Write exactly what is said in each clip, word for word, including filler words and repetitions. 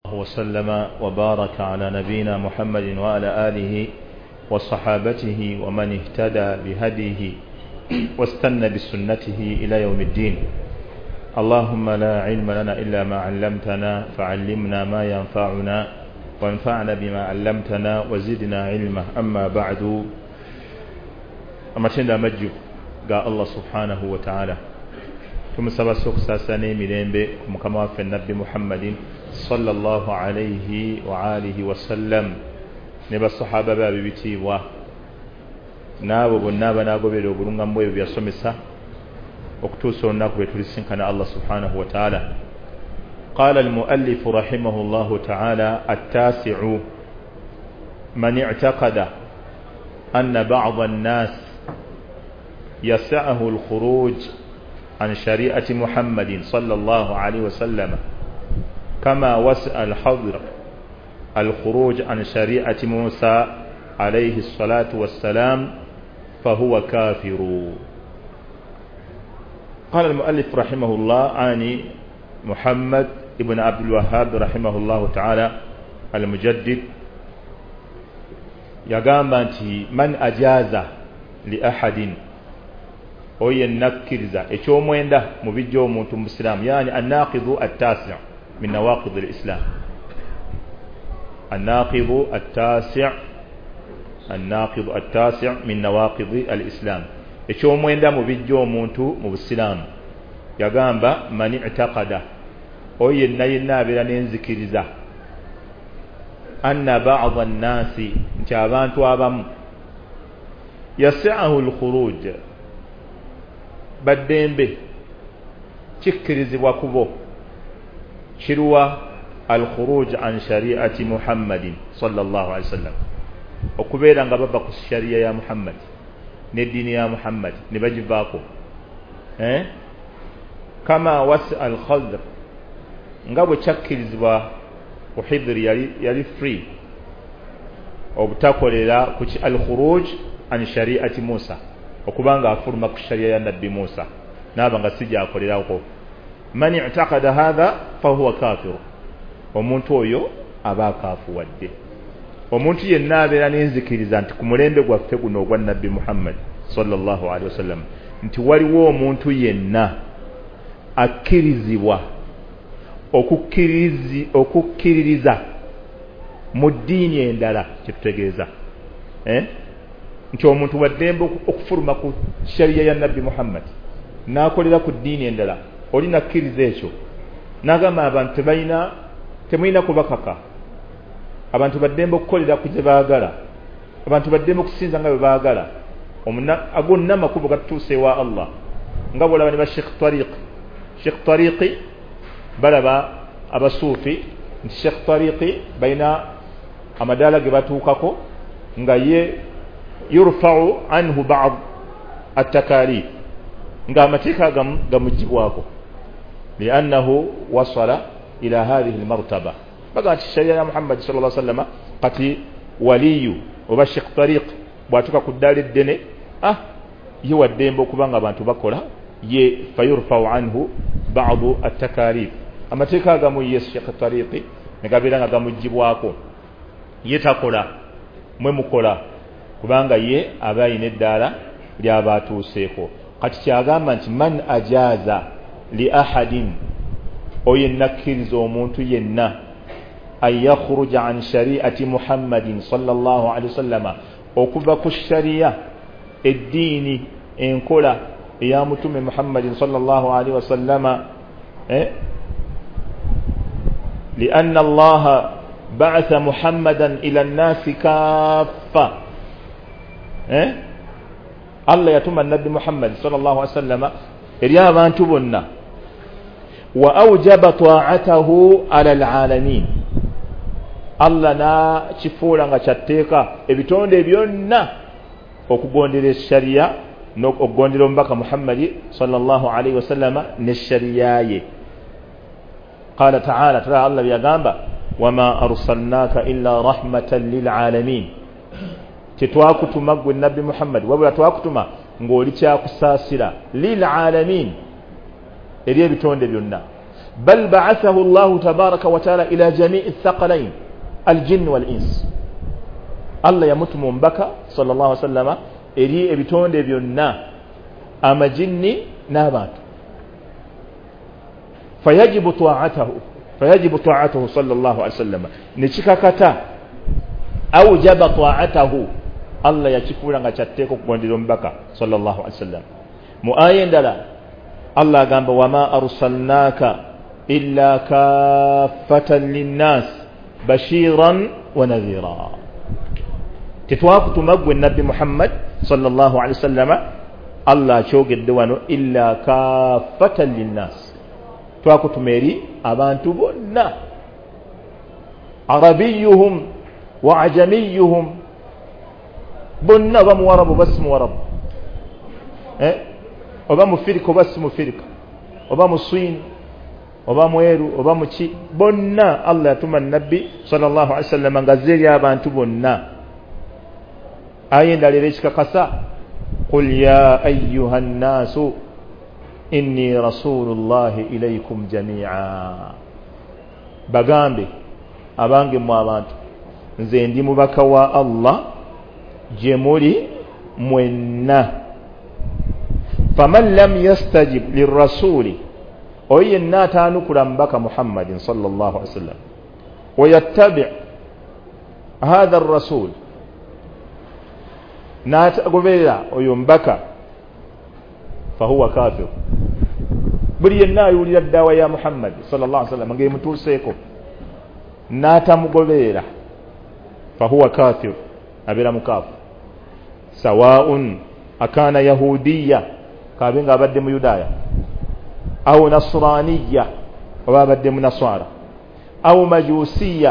وسلم وبارك على نبينا محمد وعلى آله وصحابته ومن اهتدى بهديه واستنى بسنته إلى يوم الدين. اللهم لا علم لنا إلا ما علمتنا فعلمنا ما ينفعنا وانفعنا بما علمتنا وزدنا علما. أما بعد، أما تندى مجو قال الله سبحانه وتعالى ثم سبا سوكسا ساني ميلينبي مكما في النبي محمد صلى الله عليه وآله وسلم نبا الصحابة بابي بيتي و نابو بنابا نابو بيدو بلونغا مويو بياسومسا اكتوسو ناكو بيتولسين كان الله سبحانه وتعالى. قال المؤلف رحمه الله تعالى: التاسع من اعتقد أن بعض الناس يسعه الخروج عن شريعة محمد صلى الله عليه وسلم كما وسع الحضر الخروج عن شريعة موسى عليه الصلاة والسلام فهو كافر. قال المؤلف رحمه الله عن محمد ابن عبد الوهاب رحمه الله تعالى المجدد يقام أنتي من أجاز لأحد وينكرز اشومو ينده مبيجو موتو مسلم، يعني الناقض التاسع من نواقض الإسلام. الناقض التاسع الناقض التاسع من نواقض الإسلام. اشومو ينده مبيجو موتو مسلم يغامبا من اعتقد وين ينابر ننذكرز أن بعض الناس جابانتو أبام يسعه الخروج baddembe kikirizibwa kubo kiruwa al-khuruj an shari'ati Muhammadin sallallahu alaihi wasallam, okubeera nga baba ku sharia ya Muhammad ne dini ya Muhammad ne bajivaako eh kama wasi al-khadr nga bwe kyakirizibwa uhidri yali, yali free obutakolera ku al-khuruj an shari'ati Musa, okubanga afuruma ku sharia ya Nabbi Musa nabanga sijja akolerako. Man i'taqada hadha fa huwa kafir, omuntu oyo aba kafuwadde. Omuntu yenna abeera n'enzikiriza nti ku mulembe gwaffe guno ogwa Nabbi Muhammad sallallahu alaihi wasallam nti waliwo omuntu yenna akkirizibwa okukkirizi okukkiririza mu ddiini endala, kitutegeeza eh nti omuntu waddembe okufuruma ku sharia ya Nabbi Muhammad nakolera ku ddiini endala, oli nakkiriza ekyo nagamba abantu tebalina temulina kubakaka, abantu baddembe okukolera ku gye baagala, abantu baddembe okusinza nga bwe baagala. Agonna amakubo gatutuuse ewa Allah nga bwolaba ne ba Sheikh Tariq Sheikh Tariqi balaba abasuufi nti Sheikh Tariqi balina amadaala ge batuukako nga ye yurfa'u anhu ba'd at-takalif nga amateeka gamujibwako li'annahu wasala ila hadhihi al-martaba. Baga sharia ya Muhammad sallallahu alaihi wasallam qati waliyu oba Sheikh Tariq bwatuka ku ddala eddene ah ye waddembe okubanga abantu bakola ye fayurfa'u anhu ba'd at-takalif, amateeka gamu ye Sheikh Tariq ne gabeera nga gamujibwako ye takola mwe mukola kubanga ye abayina eddala lyabatuuseeko. Kati kyagamba nti man ajaza li ahadin oyennakkiriza omuntu yenna an yakhruja an shari'ati Muhammadin sallallahu alaihi wasallama, okuva ku sharia eddiini enkola eya mutume Muhammadin sallallahu alaihi wasallama eh lianna Allah ba'atha Muhammadan ila an-nasi kaffa eh Allah yatuma Nabbi Muhammad sallallahu alaihi wasallam eri abantu bonna wa awjaba ta'atahu ala al-alamin, Allah na kifuula nga kyateeka ebitonde byonna okugondera sharia n'okugondera omubaka Muhammad sallallahu alaihi wasallam ne sharia ye. Qala ta'ala, tara Allah yagamba wama arsalnaka illa rahmatan lil alamin, tetwakutuma gwe Nabbi Muhammad wabula twakutuma ng'oli kyakusaasira lil alamin eri ebitonde byonna. bal ba'athahu Allah tabaraka wa ta'ala ila jami'i athqalain al-jinn wal-ins. Allah yamutuma mbaka sallallahu alaihi wasallama eri ebitonde byonna amajinni n'abantu. fayajibu ta'atuhu fayajibu ta'atuhu sallallahu alaihi wasallama nekikakata awjaba ta'atuhu Allah yakifula nga kyatteeko okugondera omubaka sallallahu alaihi wasallam. Mu aya endala Allah agamba wama arsalnaka illa kaffatan linnas bashiran wa nadhira. Tetwakutuma gwe nabbi Muhammad sallallahu alaihi wasallama Allah kyogedde wano illa kaffatan linnas, twakutuma eri abantu bonna, arabiyuhum wa ajamiyuhum, bonna oba muwarabu oba si muwarabu, eh? oba mufirika oba si mufirika, oba muswini oba mweru oba muki, bonna Allah yatuma nabbi sallallahu alaihi wasallam nga azze eri abantu bonna. Aya endala era ekikakasa qul ya ayyuha nnaasu inni rasulullahi ilaykum jami'a, bagambe abange mu abantu nze ndi mubaka wa Allah gye muli mwenna. faman lam yastajib lirrasuli, oyo yenna ataanukula mubaka Muhammadin sallallahu alaihi wasallam wayattabi hadha arrasul, n'atagoberera oyo mubaka, fahuwa kafir. Buli yenna ayulira ddawa ya Muhammad sallallahu alaihi wasallam ng'emutuuseeko n'atamugoberera, fahuwa kafir, abeera mukaafu. Sawaun akana yahudiya, kabe nga abadde mu Yudaaya, au nasraniya oba abadde mu Naswara, au majusiya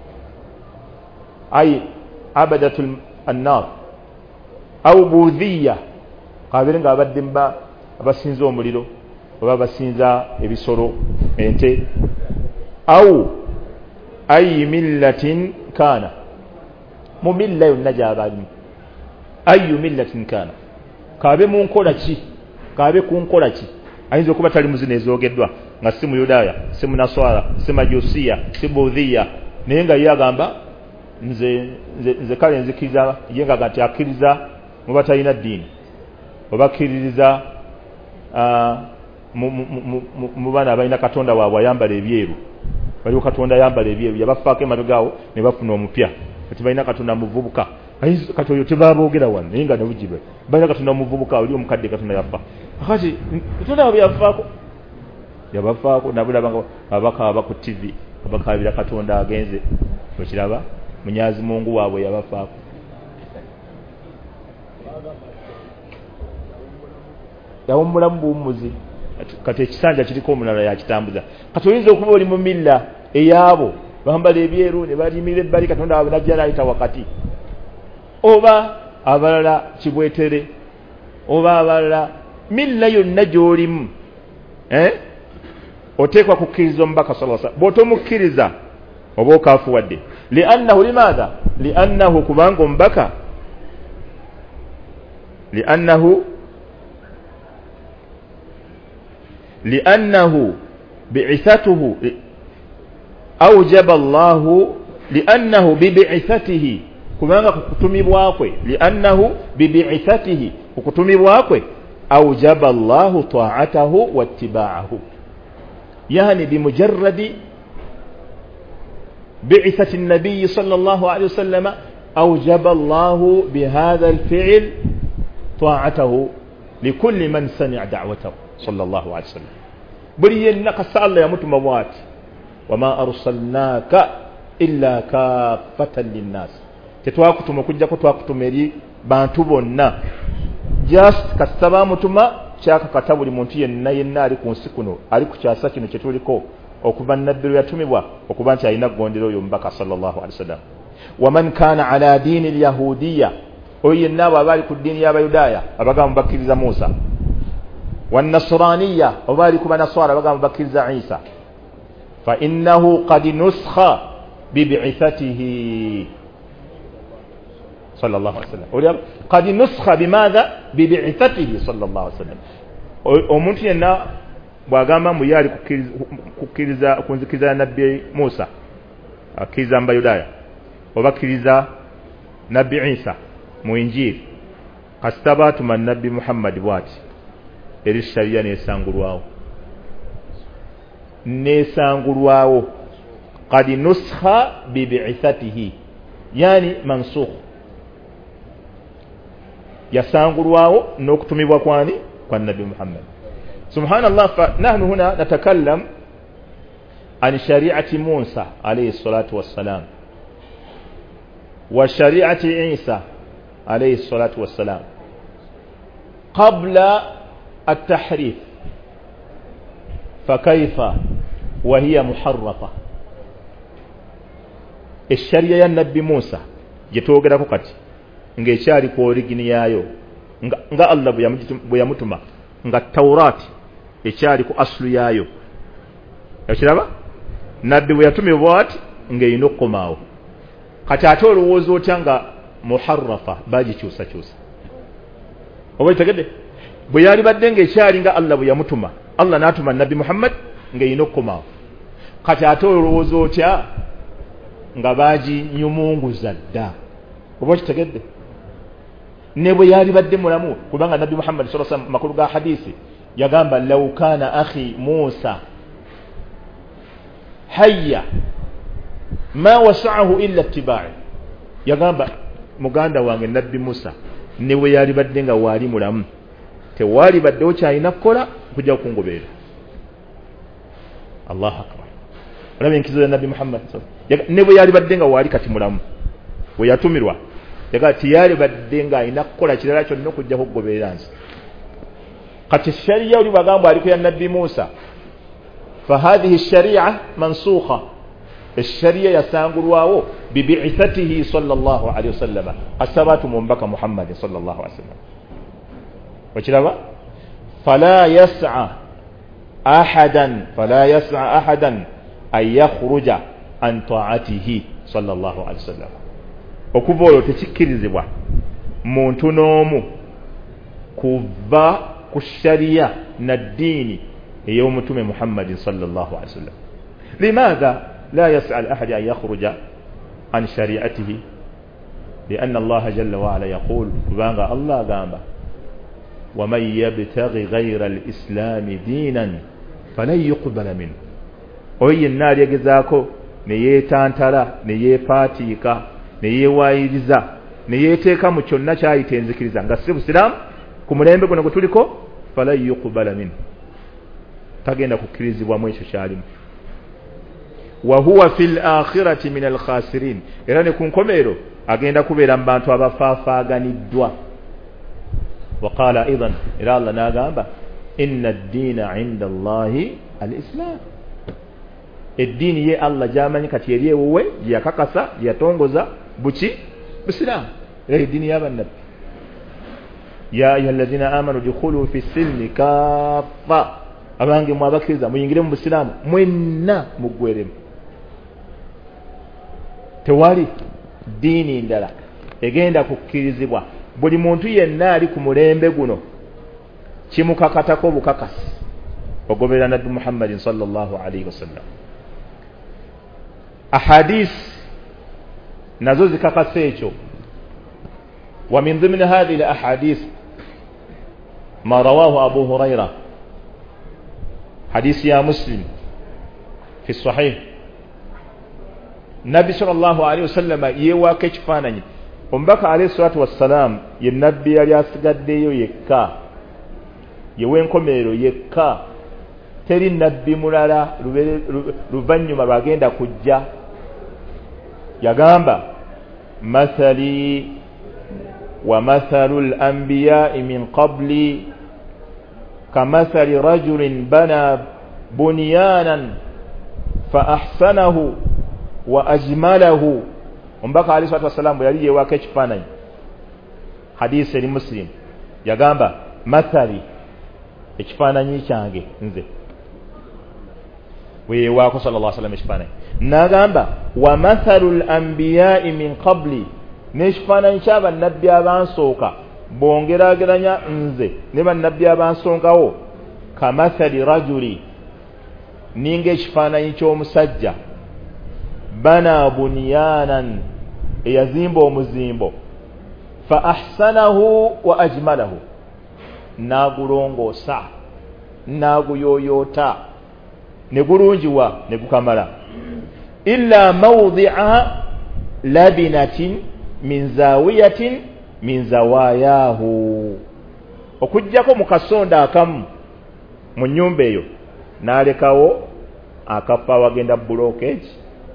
ay abadatul annar, au budhiya kabe nga abadde mba abasinza omuliro oba abasinza ebisoro ente, au ayi millatin kana, mu milla yonna gy'abalimu, ayu millatin kana, kabe mu nkola ki, kabe ku nkola ki. Ayinza okuba tali muzina ezoogeddwa nga si mu Yudaaya, si mu Naswara, si majusiya, si budhiya, naye nga ye agamba nze, nze, nze kale nzikiriza, ye nga gati akkiriza mu batalina ddiini oba akkiririza uh, mu, mu, mu, mu, mu baana abalina Katonda waabwe ayambala ebyeru, baliwo Katonda ayambala ebyeru, yabafaako emabegaawo ne bafuna omupya, kati balina Katonda muvubuka. Kati oyo tebaboogera wano naye nga nebugibwe balina Katonda muvubuka, oli omukadde Katonda yafa, kati Katonda waabwe yafaako yabafaako nabulaba abaka aba ku T V abakaabira Katonda agenze, okiraba munyazi mungu waabwe yabafaako. Yawummulamu buwummuzi, kati ekisanja kiriko omulala yakitambuza. Kati oyinza okuba oli mu milla eyaabo bambala ebyeru ne balimira ebbali, Katonda waabwe najja n'ayita wakati, oba abalala kibwetere, oba abalala milla yonna gy'olimu, eh? oteekwa kukkiriza omubaka sallallahu alaihi wasallam. Bw'otomukkiriza oba okaafuwadde, liannahu limaadha, liannahu kubanga omubaka, liannahu liannahu bi'ithatuhu awjaba Allahu, liannahu bibi'ithatihi, kubanga kukutumibwa kwe, liannahu bibi'ithatihi, kukutumibwa kwe, awjaba Allahu ta'atahu wattiba'ahu, yani bimujarradi bi'ithati an-nabiy sallallahu alayhi wasallam awjaba Allahu bihadha al-fi'l ta'atahu likulli man sami'a da'watahu sallallahu alayhi wasallam. Buli yenna kasa Allah yamutuma bwati, wama arsalnaka illa kaffatan linnas, tetwakutuma okujjako twakutuma eri bantu bonna, just kasaba mutuma kyaka kata buli muntu yenna yenna ali ku nsi kuno, ali ku kyasa kino kyetuliko, okuba nabbi yatumibwa okuba nti alina kugondera oyo mubaka sallallahu alaihi wasallam. Waman kana ala dini al-yahudiyya, oyo yenna abo abali ku ddiini y'Abayudaaya abagamba bakkiriza Musa, والنصرانية وبالك بنصارى بقى مبكر عيسى، فإنه قد نسخ ببعثته صلى الله عليه وسلم، قد نسخ بماذا؟ ببعثته صلى الله عليه وسلم. omuntu yenna bwagamba mbu yali kukkiriza kunzikiriza nabbi Musa akkiriza mu Bayudaaya oba akkiriza nabbi Isa mu Injiri kasita baatuma nabbi Muhammad bwati eri shariya nesangulwawo nesangulwawo qad nuskha bi bi'ithatihi yani mansukh yasangulwawo n'okutumibwa kwani kwa nabbi Muhammad subhanallah. fa nahnu huna natakallam an shari'ati Musa alayhi salatu wassalam wa shari'ati Isa alayhi salatu wassalam qabla at-tahrif فكيف وهي محرفة. الشريعة يا نبي موسى جتوغرا كوكاتي nga ekyali ku origini yaayo nga, nga Allah bwe yamutuma nga Taurat ekyali ku aslu yaayo yakiraba nabbi bwe yatumibwa ati nga ino komaawo kati ate olowooza otya nga muharrafa bagikyusa kyusa oba kitegedde bwe yali badde nga ekyali nga Allah bwe yamutuma Allah n'atuma nabbi Muhammad nga ino komaawo kati ate olowooza otya nga baginyumunguza dda oba kitegedde ne bwe yali badde mulamu kubanga nabbi Muhammad sallallahu alaihi wasallam makulu ga hadisi yagamba law kana akhi Musa hayya ma wasa'ahu illa ittiba'i yagamba muganda wange nabbi Musa ne bwe yali badde nga wali mulamu tewali badde okyalina kukola kujja kungoberera. Allahu akbar. Olabe enkizo ya nabbi Muhammad sallallahu alaihi wasallam ne bwe yali badde nga wali kati mulamu bwe yatumirwa yaga tiyali badde nga ina kukola kirala kyonna kujja kugoberera nsi kati sharia uli bagamba aliko ya nabbi Musa fa hadhihi ash-shari'a mansukha ash-shari'a yasangulwawo bi bi'ithatihi sallallahu alaihi wasallam asabatu mumbaka Muhammad sallallahu alaihi wasallam wachiraba fala yas'a ahadan fala yas'a ahadan ay yakhruja an ta'atihi sallallahu alaihi wasallam okuva olwo tekikkirizibwa muntu n'omu kuva ku sharia na ddiini ey'omutume Muhammadin sallallahu alaihi wasallam. limadha la yas'al ahad an yakhruja an shari'atihi lianna Allah jalla wa ala yaqul kubanga Allah agamba waman yabtaghi ghayra al-islami diinan falan yuqbala minhu oyo yenna alyegezaako ne yeetantala ne yeepaatiika ne yeewayiriza ne yeeteeka mu kyonna kyayita enzikiriza nga si busiraamu ku mulembe guno gwe tuliko falan yuqbala minhu tagenda kukkirizibwamu ekyo kyalimu wa huwa fil akhirati min al khasirin era ne ku nkomeero agenda kubeera mu bantu abafaafaaganiddwa. وقال أيضا إلى الله ناقamba إن الدين عند الله الإسلام الدين يا الله جامعني كتيريه ووي يا كاكاسا يا تونغوزا بوشي بسلام إيه الدين يا بنب يا أيها الذين آمنوا دخلوا في السلم كافة abange mwabakiriza muyingire mu Busilamu mwenna mugweremu tewali dini ndala egenda kukkirizibwa buli muntu yenna ali ku mulembe guno kimukakatako bukakasi ogobera nabbi Muhammad sallallahu alaihi wasallam. ahadith nazo zikakasa ekyo wa min dhimni hadhihi alahadith ma rawahu Abu Hurairah hadith ya Muslim fi sahih nabi sallallahu alaihi wasallam yewa kekifananyi ombaka alayhi salatu wassalam ye nabbi yali asigaddeyo yekka yewe enkomerero yekka teri nabbi mulala luvanyuma lwagenda kujja yagamba mathali wa mathalul anbiya'i min qabli kamathali rajulin bana bunyanan fa ahsanahu wa ajmalahu ombaka alayhi salatu wassalam yali yewako ekifaananyi hadisi eri Muslim yagamba mathali ekifaananyi kyange nze weyewako sallallahu alaihi wasallam ekifaananyi nagamba wa mathalul anbiya'i min qabli n'ekifaananyi ky'abannabbi abansooka bongerageranya nze ne bannabbi abansongawo kamathali rajuli ninga ekifaananyi ky'omusajja bana bunyanan eyazimba omuzimbo fa ahsanahu wa ajmalahu nagulongoosa naguyoyoota ne gulungiwa ne gukamala illa mawdi'a labinatin min zawiyatin min zawayahu okujjako mu kasonda akamu mu nnyumba eyo n'alekawo akappa wagenda blockage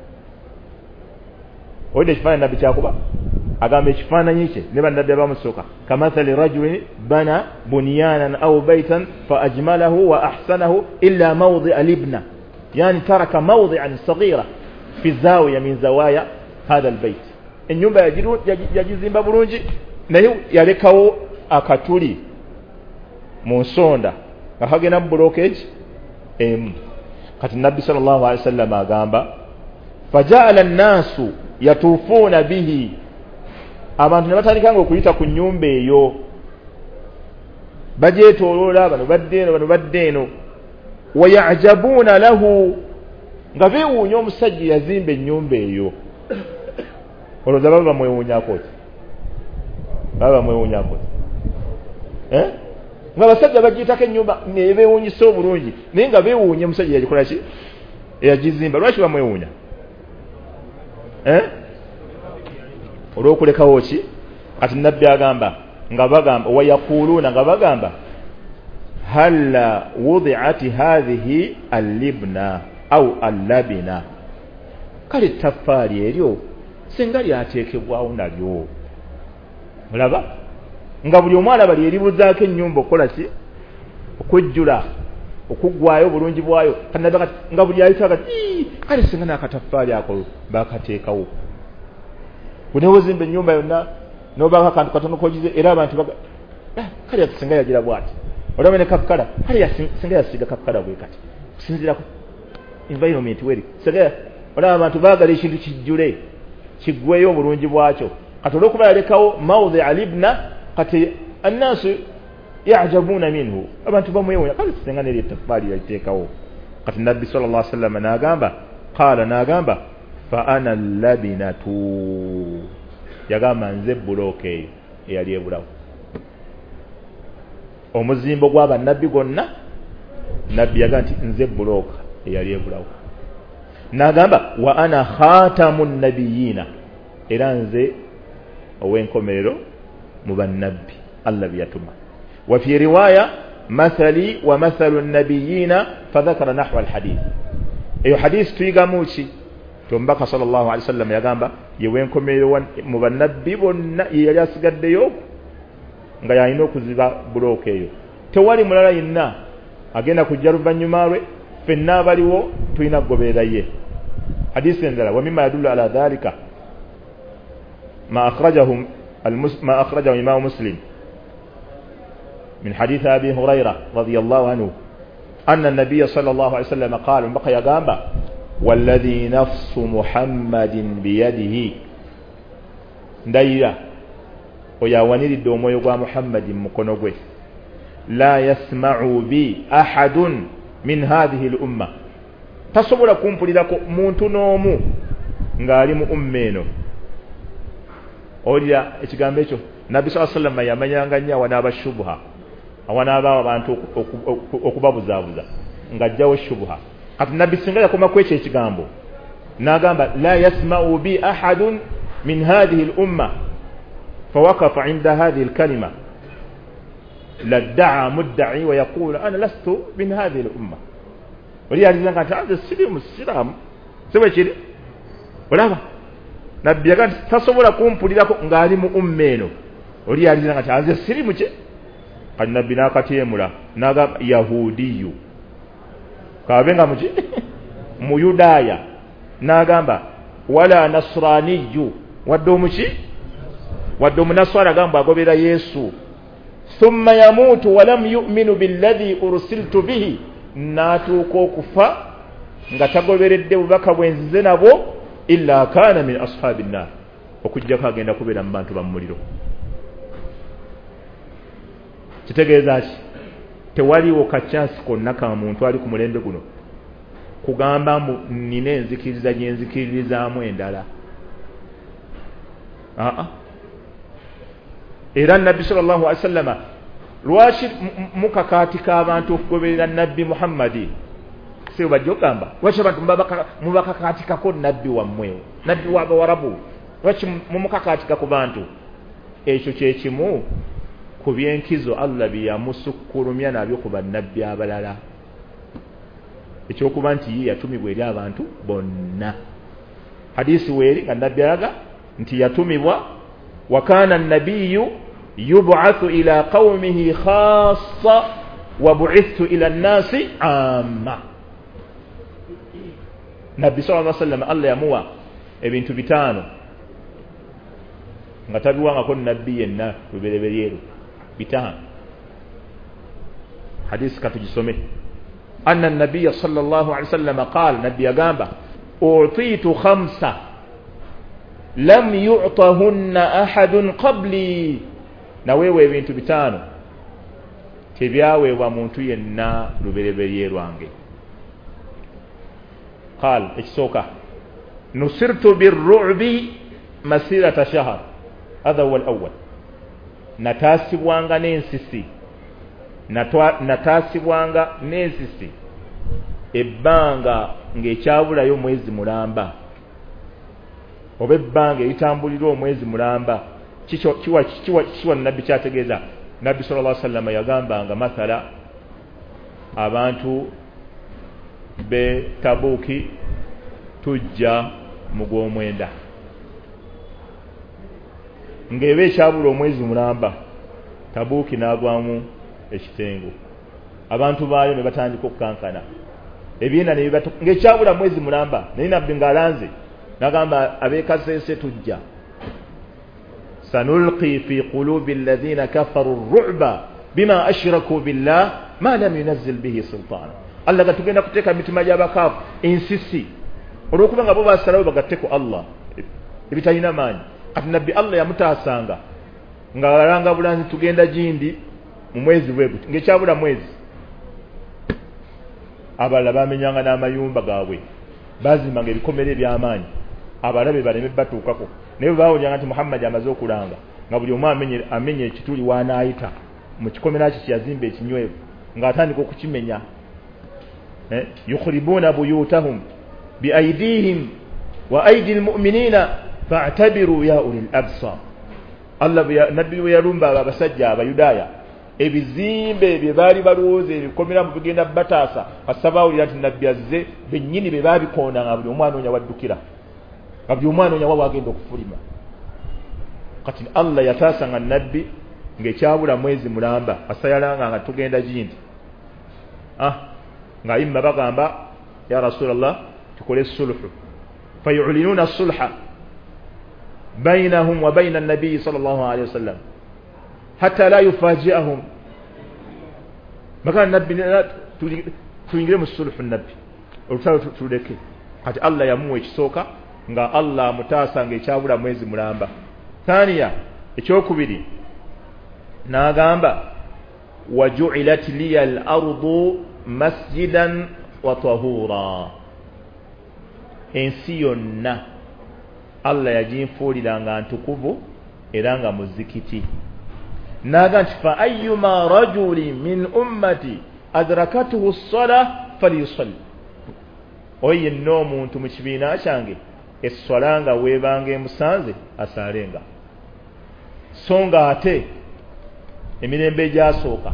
ode ekifaananyi nabbi kyakuba agamba ekifaananyi kye ne bannabbi abamusooka kamathali rajulin bana bunyanan au baitan fa ajmalahu wa ahsanahu illa mawdi'a libna yani taraka mawdi'an saghira fi zawiya min zawaya hadha albayt ennyumba yagizimba bulungi naye yalekawo akatuli mu nsonda nga kagenda mu blockage emu kati nabbi sallallahu alaihi wasallam agamba faja'ala an-nasu yatufuuna bihi abantu ne batandikanga okuyita ku nnyumba eyo bagyetooloola bano badde eno bano badde eno wayajabuuna lahu nga beewuunya omusajja yazimba ennyumba eyo olowooza baba bamwewuunyako ki baba bamwewuunyako ki eh? nga basajja bagiyitako ennyumba nebeewuunyisa obulungi naye nga beewuunya omusajja yagikola ki eyagizimba lwaki bamwewuunya eh? olw'okulekawo ki kati nabbi agamba nga bagamba wayaquluuna nga bagamba halla wudi'ati hadhihi allibna au allabina kale ettaffaali eryo singa lyateekebwawo nalyo mulaba nga buli omwana bali eribuzaako ennyumba okukola ki okujjula okuggwayo obulungi bwayo nga buli ayitaga kale singa n'akataffaali ako bakateekawo bunewozimba ennyumba yonna nobaka akantu katono kogize era abantu baga kale singa yagira bwati olaba ne kakkala kale singa yasiga kakkala bwe kati kusinzira ku environment weri singa olaba abantu baagala ekintu kijjule kiggweyo obulungi bwakyo kati olw'okuba yalekawo mawdhi alibna kati annaasu yajabuuna minhu abantu bamwewunya kale singa neri ettaffaali yaliteekawo kati nabbi sallallahu alaihi wasallam n'agamba qaala n'agamba fa ana labinatu yagamba nze bulooka eyo eyali ebulawo omuzimbo gw'abannabbi gwonna nabbi yaga nti nze bulooka eyali ebulawo n'agamba wa ana khatamu nnabiyiina era nze ow'enkomerero mu bannabbi allah byatuma wa fi riwaya mathali wa mathalu nnabiyiina fadhakara nahwa alhadith eyo hadisi tuyigamu ki tombaka sallallahu alaihi wasallam yagamba yewenkomerero mu bannabbi bonna yali asigaddeyo nga yalina okuziba bulooka eyo tewali mulala yenna agenda kujja luvannyuma lwe ffenna abaliwo tulina kugoberera ye hadisi endala wa mimma yadullu ala dhalika ma akhrajahu ma akhrajahu imam muslim min hadith abi hurayra radiyallahu anhu anna an-nabiy sallallahu alaihi wasallam qala mbaka yagamba والذي نفس محمد بيده ndayira oyawaniridde omwoyo gwa muhammadin mukono gwe la yasma'u bi ahadun min hadhihi al-umma tasobola kumpulirako muntu n'omu ng'ali mu umma eno olya ekigambo ekyo nabbi sallallahu alaihi wasallam yamanyanga nnyo awanabashubha awanaba abantu okubabuzaabuza ng'ajjawo shubha kati nabbi singa yakoma kwekyo ekigambo n'agamba la yasma'u bi ahadun min hadhihi al-umma fawaqafa 'inda hadhihi al-kalima ladda'a mudda'i wa yaqulu ana lastu min hadhihi al-umma wali alizanga nti anze siri musiramu sibwe kiri olaba nabbi yagamba tasobola kumpulirako ng'ali mu umma eno oli alizanga nti anze siri muke kati nabbi n'akateemula n'agamba yahudiyu kabenga muki mu Yudaya n'agamba wala nasraniyu wadde omuki wadde omunaswara agamba agobera Yesu thumma yamutu walam yu'minu billadhi ursiltu bihi natuuka okufa nga tagoberedde bubaka bwenzize nabo illa kana min ashabi nnar okujjako agenda kubeera mu bantu bamuliro kitegeeza ki tewaliwo kachansi konna ka muntu ali ku mulembe guno kugamba nina enzikiriza gye nzikirizaamu endala. Aa era nabbi sallallahu alaihi wasallam lwaki mukakaatika abantu okugoberera nabbi Muhammadi sio bajogamba lwaki abantu mubakakaatikako nabbi wammwe nabbi w'Abawarabu lwaki mumukakaatika ku bantu? Ekyo kye kimu ku byenkizo Allah bye yamusukkulumya nabyo ku bannabbi abalala, ekyokuba nti ye yatumibwa eri abantu bonna. Hadisi weeri nga nabbi alaga nti yatumibwa wa kana an-nabiyyu yub'athu ila qaumihi khassa wa bu'ithtu ila an-nasi amma. Nabbi sallallahu alaihi wasallam Allah yamuwa ebintu bitano nga tabiwangako nabbi yenna lubereberyeru bitano. Hadisi katujisome anna an-nabiy sallallahu alaihi wasallam qala, nabbi yagamba utitu khamsa lam yu'tahunna ahadun qabli, na wewe ebintu bitano tebyaweebwa muntu yenna lubereberye lwange. Qal, ekisooka nusirtu birru'bi masirata shahr, hadha huwa al-awwal. Nataasibwanga n'ensisi nataasibwanga n'ensisi ebbanga ng'ekyabulayo omwezi mulamba, oba ebbanga eritambulira omwezi mulamba. Kiwa kiwa kiwa nabbi kyategeeza. Nabbi sallallahu alaihi wasallam yagambanga mathala abantu be Tabuki tujja mu gw'omwenda ng'ebe ekyabula omwezi mulamba, Tabuki n'agwamu ekitengo, abantu baayo ne batandika okukankana ebyenda ne bibatu ng'ekyabula mwezi mulamba. Naye nabbi ng'alanze n'agamba abeekasese tujja. sanulqi fi qulubi alladhina kafaru ar-ru'ba bima ashraku billah ma lam yunzil bihi sultana. Allah gatugenda kuteeka mitima gy'abakaafu ensisi olw'okuba nga bo basalawo bagatteko Allah ebitalina maanyi. Kati nabbi Allah yamutaasanga ng'alanga bulanzi tugenda gindi mu mwezi bwe guti ng'ekyabula mwezi. Abalala bamenyanga n'amayumba gaabwe bazimbanga ebikomere eby'amaanyi abalabe baleme batuukako, naye baawulyanga nti Muhammad amaze okulanga nga buli omu amenye amenye ekituli w'anaayita mu kikomera kye kyazimba ekinywevu ng'atandika okukimenya. eh yukhribuna buyutahum biaydihim wa aydi almu'minina fa'tabiru ya ulil absar. Allah nabbi we yalumba abasajja abayudaaya ebizimbe bye baali balowooza ebikomera mu bigenda bataasa asabawulira nti nabbi azze bennyini be baabikoona nga buli omu anoonya waddukira, nga buli omu anoonya wawa agenda okufulima. Kati Allah yataasa nga nabbi ng'ekyabula mwezi mulamba asayalanga nga tugenda gindi. ah nga imma bagamba ya Rasulallah tukole sulhu fayu'linuna sulha bainahum wa baina an-nabi sallallahu alayhi wasallam hatta la yufaji'ahum. Maka nabbi tuingire mu sulhu nabbi olutalo tuleke. Kati Allah yamuwa ekisooka nga Allah mutaasa ng'ekyabula mwezi mulamba. Thaniya, ekyokubiri n'agamba waju'ilat liya al-ardu masjidan wa tahura. Ensi yonna Allah yaginfuulira nga ntukuvu era nga muzikiti. N'agamba nti fa ayyuma rajulin min ummati adrakatuhu as-salah falyusalli. Oyo yenna omuntu mu kibiina kyange esswala nga weebanga emusanze asaalenga. So nga ate emirembe egyasooka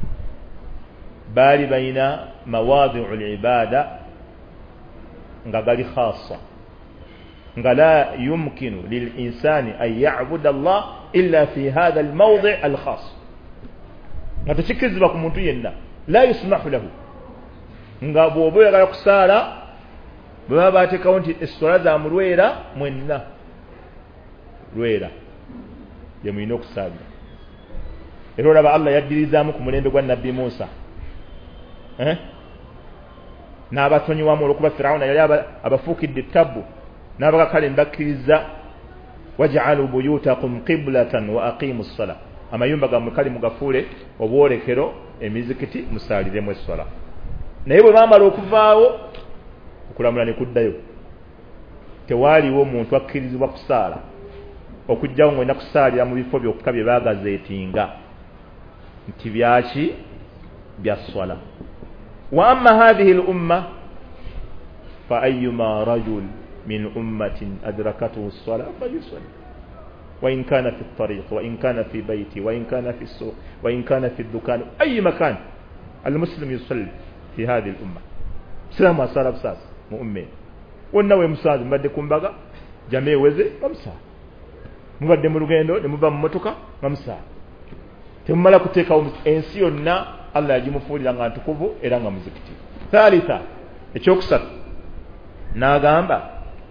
baali balina mawaadi'u al-ibaada nga gali khassa, nga la yumkinu lil-insani an ya'buda Allah illa fi hadha al-mawdi' al-khass. nga tekikirizibwa ku muntu yenna, la yusmahu lahu, nga bw'oba oyagala kusaala bwe baba bateekawo nti esswala za mu lwera mwenna lwera ye mulina okusaalira. Era olaba Allah yaddirizaamu ku mulembe gwa nabbi Musa eh? n'abatonyiwamu olw'okuba Firawuna yali abafuukidde ettabbu n'abaga kale mbakkiriza waj'alu buyutakum qiblatan wa aqimu s-salah, amayumba gammwe kale mugafuule obwolekero emizikiti musaliremu esswala naye bwe bamala okuvaawo okulamula ne kuddayo tewaaliwo omuntu akkirizibwa kusaala okujjawo ng'olina kusaalira mu bifo byokka bye baagazeetinga nti byaki bya swala wa amma hadhihi al umma fa ayyuma rajul min ummatin adrakatuhu as-salah falyusalli wa in kana fi at-tariq wa in kana fi bayti wa in kana fi as-suq wa in kana fi ad-dukan ay makan al-muslim yusalli fi hadhihi al-umma salama salaf sas mu'min wonna we musaad mbadde kumbaga jamee weze bamsa mubadde mu lugendo ne muva mu motoka bamsa temumala kuteeka ensi yonna Allah yagimufuulira nga ntukuvu era nga muzikiti thalitha ekyokusatu n'agamba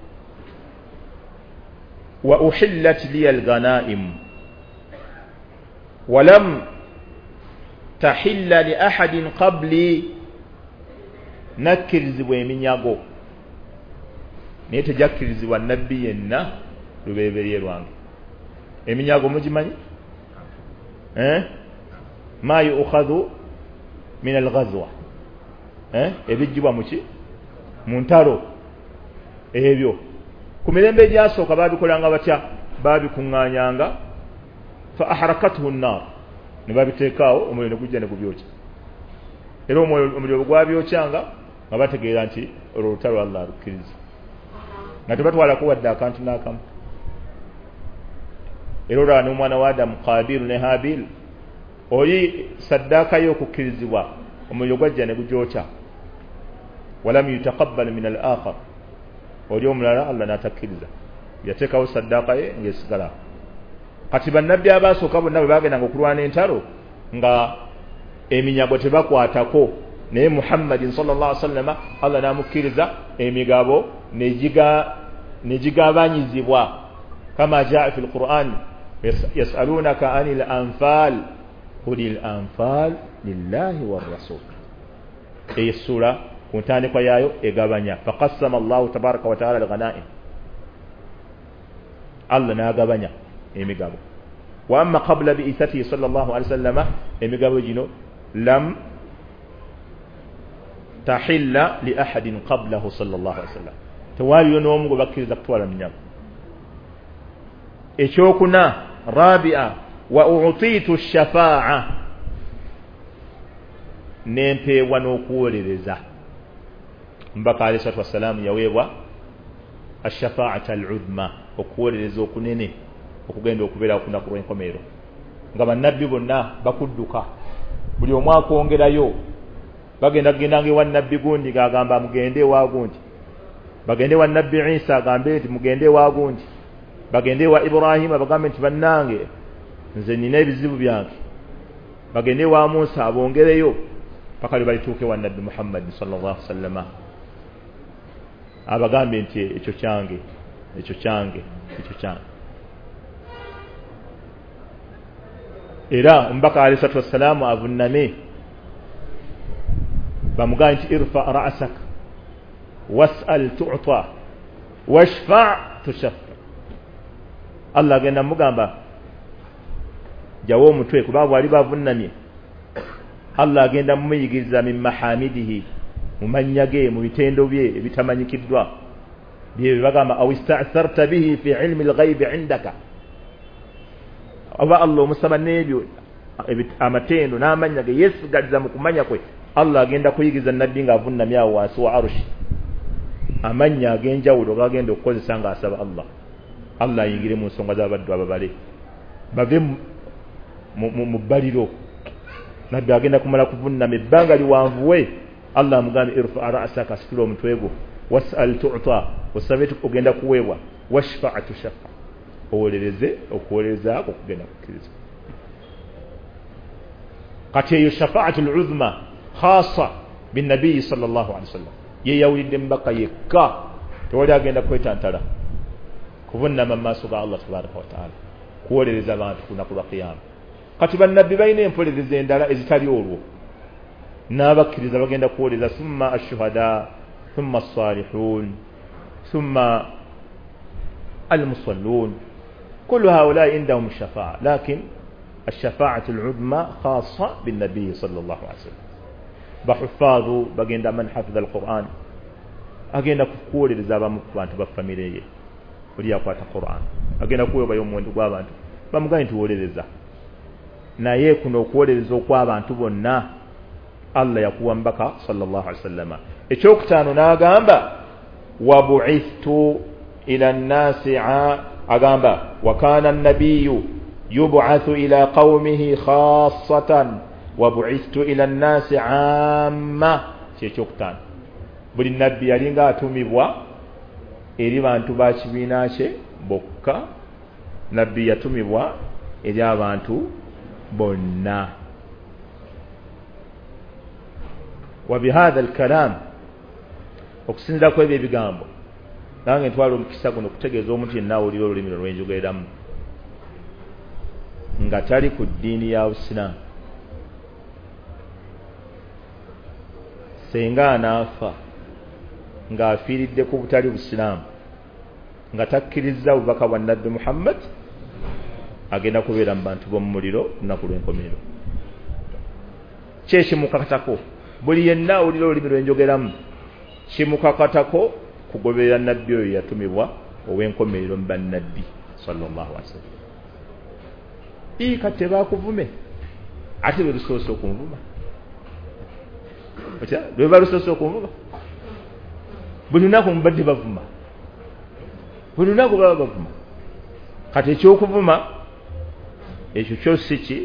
wa uhillat liya al-ghanaim wa lam tahilla li ahadin qabli nakkirizibwa eminyago naye tejakkirizibwa nabbi yenna lubeeberye lwange eminyago mugimanyi eh ma yu'khadhu min al-ghazwa eh ebijjibwa muki mu ntalo ebyo ku mirembe egyasooka babikolanga batya babikuŋŋaanyanga fa aharakatuhu an-nar ne babiteekaawo omuliro ne gujja ne gubyokya era omuliro gwabyokyanga nga bategeera nti olwo olutalo Allah alukkiriza nga tebatwalako wadde akantu n'akamu era olaba n'omwana wa Adamu Qaabiru ne Haabiru oli saddaaka ye okukkirizibwa omuliro gwajja ne gugyokya walam yutaqabbal min al-akhar oli omulala Allah n'atakkiriza yateekawo saddaaka ye ng'esigala kati bannabbi abaasooka bonna bwe bagendanga okulwana entalo nga eminyago tebakwatako naye Muhammadin sallallahu alaihi wasallam Allah n'amukkiriza emigabo negigabanyizibwa kama jaa fi al-Qur'an yas'alunaka anil anfal qulil anfal lillahi war rasul eyo sura ku ntandikwa yaayo egabanya faqassama Allahu tabaraka wa ta'ala al-ghanaim Allah n'agabanya emigabo wa amma qabla bi'ithatihi sallallahu alaihi wasallam emigabo gino lam tahilla li ahadin qablahu sallallahu alaihi wasallam tewaliyo n'omu gwe bakkiriza kutwala minyago ekyokuna rabi'a wa u'titu ash-shafa'a nempeebwa n'okuwolereza mbaka alayhi salatu wassalamu yaweebwa ash-shafa'ata al-'udma okuwolereza okunene okugenda okubeera okunaku lw'enkomeero nga bannabbi bonna bakudduka buli omu akwongerayo bagenda kugendanga ewa nabbi gundi ng'agamba mugende ewa gundi bagende ewa nabbi Isa agambe nti mugende ewa gundi bagende ewa Ibrahima bagambe nti bannange nze nina ebizibu byange bagende ewa Musa abongereyo paka lwe balituuke wa nabbi Muhammad sallallahu alaihi wasallam abagambe nti ekyo kyange ekyo kyange ekyo kyange era mbaka alayhi salatu wassalamu avunname bamugambe nti irfa ra'sak was'al tu'ta washfa' tushaffa Allah agenda mugamba jawo omutwe kuba bwali bavunnamye Allah agenda mumuyigiriza min mahamidihi mumanyage mu bitendo bye ebitamanyikiddwa bye bagamba aw ista'tharta bihi fi ilmi al-ghaib 'indaka aba Allah musaba nebyo amatendo n'amanyage yesigaliza mu kumanya kwe Allah agenda kuyigiza nabbi nga avunnamye awo wansi wa arushi amanya ag'enjawulo gagenda okukozesa nga asaba Allah Allah ayingire mu nsonga z'abaddu ababale bave mu bbaliro nabbi agenda kumala kuvunnama ebbanga liwanvuwe Allah amugambe irfa ra'saka asitula omutwe gwo was'al tu'ta osabe ogenda kuweebwa washfa' tushaffa owolereze okuwolereza okugenda kukkiriza kati eyo shafa'atul 'uzma khassa bin nabiy sallallahu alaihi wasallam ye yawulidde mbaka yekka tewali agenda kwetantala kuvunnama maaso ga Allah tabaraka wa ta'ala kuwolereza abantu kunaku lwa qiyama kati bannabbi balina empolereza endala ezitali olwo n'abakkiriza bagenda kuwolereza summa ash-shuhada thumma as-salihun thumma al-musallun kullu haula indahum shafa'a lakin الشفاعة العظمى خاصة بالنبي صلى الله عليه وسلم بحفاظ bagenda man hafiza القرآن agenda kukuwolereza abamu ku bantu ba famire ye oli yakwata Qur'an agenda kuwebayo omuwendo gw'abantu bamuganye tuwolereza naye kuno okuwolereza okw'abantu bonna Allah yakuwa mbaka sallallahu alaihi wasallam ekyokutaano n'agamba wabu'ithtu ila an-nasi agamba wa kana an-nabiyyu yub'athu ila qaumihi khassatan wabu'ithtu ila an-nasi 'amma ekyokutaano buli nabbi yalinga atumibwa eri bantu ba kibiina kye bokka nabbi yatumibwa eri abantu bonna وبهذا الكلام okusinza ku ebyo ebigambo nange ntwala omukisa guno okutegeeza omuntu yenna awulira olulimi lwenjogereramu nga tali ku ddiini ya Busiraamu senga anaafa ng'afiiridde ku butali Busiraamu nga takkiriza obubaka bwa Nabbi Muhammad agenda kubeera mu bantu b'omu muliro lunaku lw'enkomerero kyekimukakatako buli yenna awulira olulimi lwenjogeramu kimukakatako kugoberera nabbi oyo yatumibwa ow'enkomerero mu bannabbi sallallahu alaihi wasallam ii kati baakuvume ate lwe lusoose okunvuma otya lwe balusoose okunvuma buli lunaku mubadde bavuma buli lunaku baba bavuma kati ekyokuvuma ekyo kyo si ki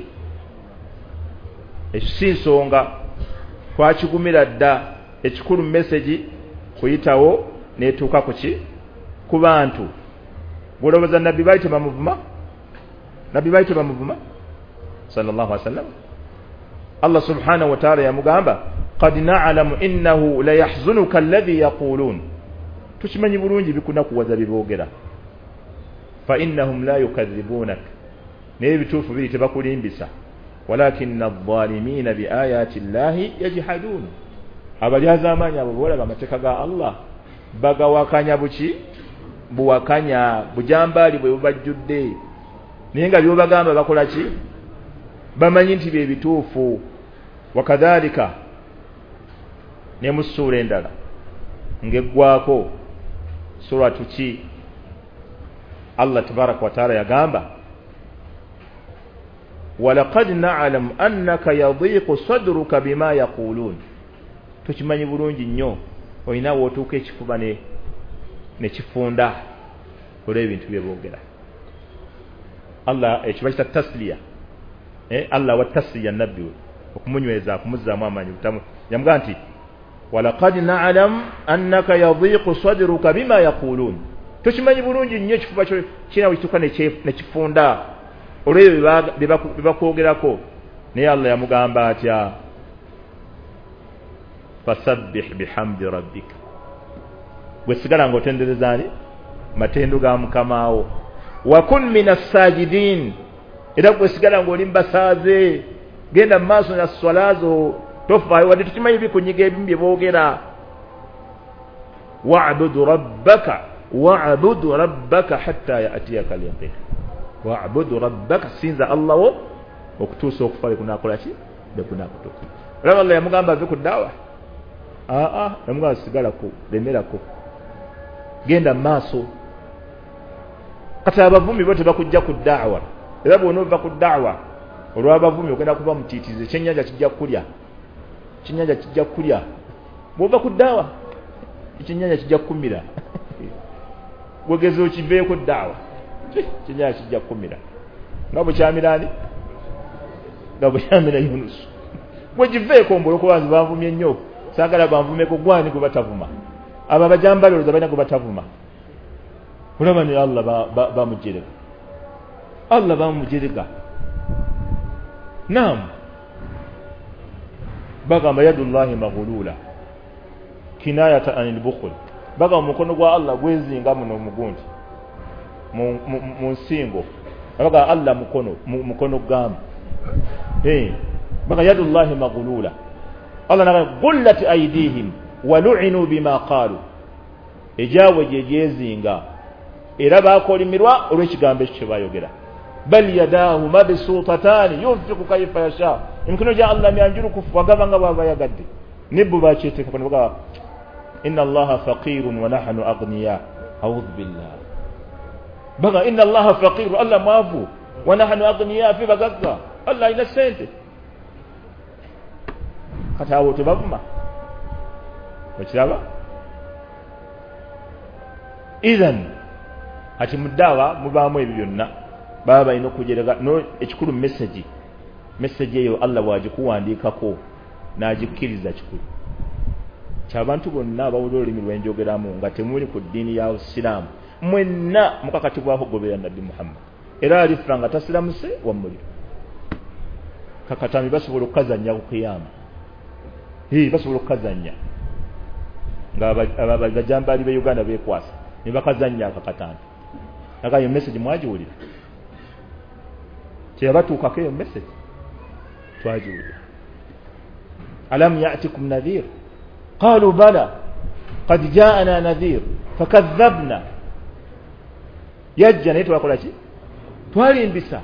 ekyo si nsonga twakigumira dda ekikulu message kuyitawo netuuka ku ki ku bantu bwolowooza nabbi baali tebamuvuma nabbi baali tebamuvuma sallallahu alaihi wasallam Allah subhanahu wa ta'ala yamugamba qad na'lamu innahu la yahzunuka alladhi yaqulun tukimanyi bulungi bikunakuwaza biboogera fa innahum la yukadhibunak naye bituufu biri tebakulimbisa walakinna adh-dhalimina bi ayati llahi yajhadun abalyaza amaanyi abo boolaba amateeka ga Allah bagawakanya buki buwakanya bujambaali bwe bubajjudde naye nga byobagamba bakola ki bamanyi nti bye bituufu wakadhalika ne mu ssuura endala ng'eggwako suratu ki Allah tabaraka wa taala yagamba walaqad na'lamu annaka yadhiqu sadruka bima yaqulun tukimanyi bulungi nnyo olina wootuuka ekifuba ne nekifunda olw'ebintu bye boogera Allah ekiba kita tasliya eh Allah wa tasliya nabbi okumunyweza kumuzzaamu amaanyi butamu yamuga nti walaqad na'lamu annaka yadhiqu sadruka bima yaqulun tukimanyi bulungi nnyo ekifuba kyo kina wekituuka nekifunda olw'ebyo bye bakwogerako naye Allah yamugamba atya fasabbih bihamdi rabbika wesigala ng'otendereza ani matendo ga mukamaawo wa kun minas sajidin era wesigala ng'oli mbasaaze genda mu maaso na swalazo tofaayo wadde tukimanyi bikunyiga ebimu bye boogera wa'budu rabbaka wa'budu rabbaka hatta ya'tiyaka al-yaqin wa'budu rabbaka sinza Allah wo okutuusa okufa kunakola ki bekunakutuuka era Allah yamugamba ave ku daawa aa yamugamba sigala ku lemerako genda mu maaso kati abavumi bo tebakujja ku daawa era bw'onova ku daawa olw'abavumi ogenda kuba mutiitize ekyennyanja kijja kulya ekyennyanja kijja kulya bw'ova ku daawa ekyennyanja kijja kukumira wegeza okiveeko daawa ekyennyanja kijja kukumira nga bukyamira ani nga bukyamira Yunusu bwegiveeko mbolokobanzi banvumye nnyo saagala banvumeko gwani gwe batavuma abo abajambali olowooza balina gwe batavuma olaba ne Allah bamujerega Allah bamujerega naam bagamba yadullahi maghulula kinayata anil bukhul bagamba mukono gwa Allah gwezinga muno omugundi mu nsingo bagamba Allah mukono mukono gamba eh bagamba yadullahi maghulula Allah naga gullat aydihim wa lu'inu bima qalu ejawe jejezinga era bakolimirwa olw'ekigambo ekyo bayogera bal yadahu mabsuutatan yunfiqu kayfa yasha imkino ja Allah myanjuru kufu agabanga baba yagadde nibbu bachiteka panoga inna allaha faqirun wa nahnu aghniya a'udhu billah baga inna allaha faqir Allah mavu wa nahnu aghniya fi bagazza Allah ina sente kata abo tebavuma okiraba idhan ati mudawa mubamu ebyo byonna baba ino kujerega no ekikulu message message eyo Allah wagikuwandikako n'agikiriza kikulu kyabantu bonna abawulira olulimi lwenjogeramu nga temuli ku ddiini ya Islam mwenna mukakatibwako gobera Nabbi Muhammad era alifranga tasiramuse wamuli kakatami basobola okukazanya ku kiyama hii basobola okukazanya nga abajambali be Uganda bekwasa ne bakazanya akakatami nagayo message mwajiwulira kyabatuukako eyo message twajiwulira alam ya'tikum nadhir qalu bala qad ja'ana nadhir fakadhabna yajja naye twakola ki twalimbisa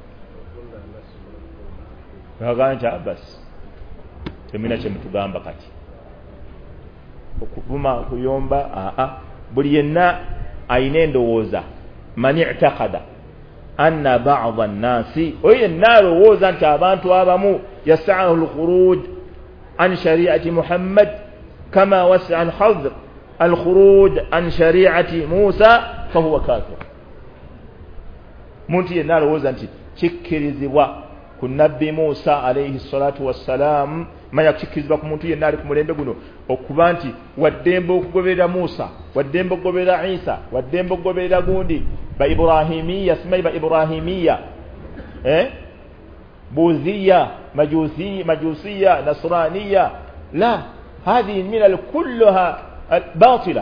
baganja basi temina kye mutugamba kati okuvuma kuyomba aa buli yenna ayina endowooza man i'taqada anna ba'd an-nasi oye nalowooza nti abantu abamu yas'ahu al-khuruj an shari'ati Muhammad kama was'a al-Khadr al-khuruj an shari'ati Musa fahuwa kafir muntu yenna alowooza nti kikkirizibwa ku nabbi Musa alayhi salatu wassalam maya kikkirizibwa ku muntu yenna ali ku mulembe guno okuba nti waddembe okugoberera Musa waddembe okugoberera Isa waddembe okugoberera gundi ba Ibrahimiyya simai ba Ibrahimiyya eh بوذية مجوسية مجوسية نصرانية لا هذه الملل كلها باطلة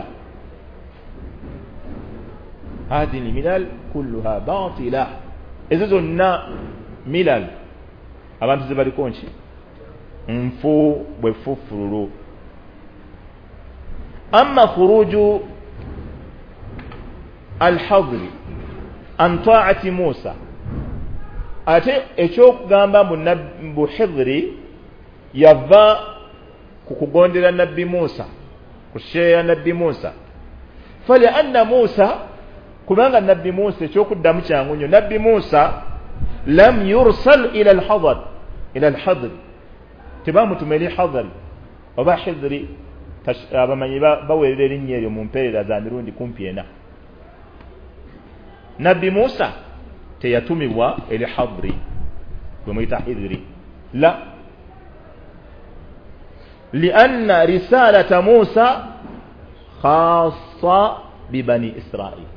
هذه الملل كلها باطلة إذا زلنا ملل أبان تزبالي كونشي انفو بففرلو أما خروج الحضر عن طاعة موسى ate ekyokugamba mu Hidri yava kukugondera nabbi Musa kusheya nabbi Musa fali anna Musa kubanga nabbi Musa ekyokuddamu kyangu nnyo nabbi Musa lam yursal ila al-hadr ila al-hadr tibamutumeli hadr oba Hidri abamanyi bawerera erinnya eryo mu mpeerera za mirundi kumpi ena nabbi Musa teyatumibwa ili hadri bwemuyita Hidri la لأن رسالة موسى خاصة ببني إسرائيل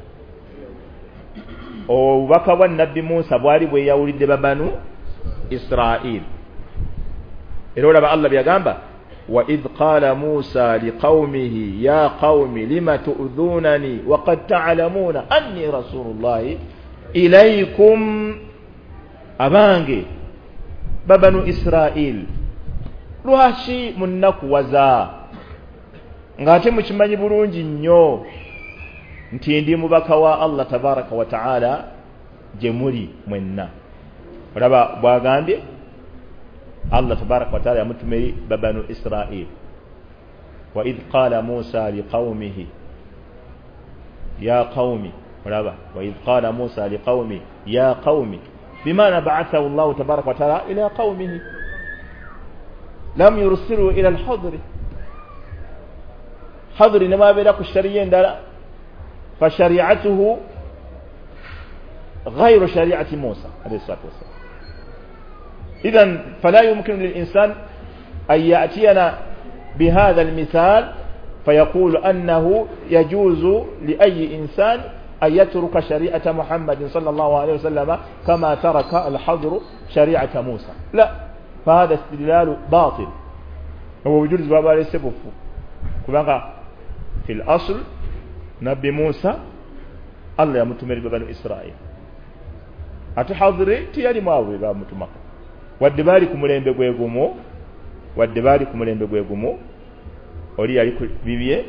obubaka bwa nabbi Musa bwali bwe yawulidde babanu Israel era olaba Allah byagamba wa idh qala Musa liqaumihi ya qaumi lima tu'dhunani wa qad ta'lamuna anni rasulullahi ilaykum abange babanu Israel lwashi munnakuwaza ngate mukimanyi bulungi nnyo nti ndi mubaka wa Allah tabaraka wa taala je muri mwenna olaba bwagambye Allah tabaraka wa taala yamutumiri babanu Israel wa idh qala Musa liqaumihi ya qaumi olaba wa idh qala Musa liqaumi ya qaumi bima ba'athahu Allah tabaraka wa taala ila qaumihi lam yursilu ila al-hadr hadr inma bela ku shari'a ndala fa shari'atuhu غير شريعة موسى عليه الصلاة والسلام إذن فلا يمكن للإنسان أن يأتينا بهذا المثال فيقول أنه يجوز لأي إنسان أن يترك شريعة محمد صلى الله عليه وسلم كما ترك الحضر شريعة موسى لا فهذا استدلال باطل هو وجود زبابا ليس بفو كما في الأصل نبي موسى الله يمتمر ببنو إسرائيل atahadhiri tiyali mwawe ba mutumaka wadde bali ku mulembe gwegumo wadde bali ku mulembe gwegumo oli yali ku bibye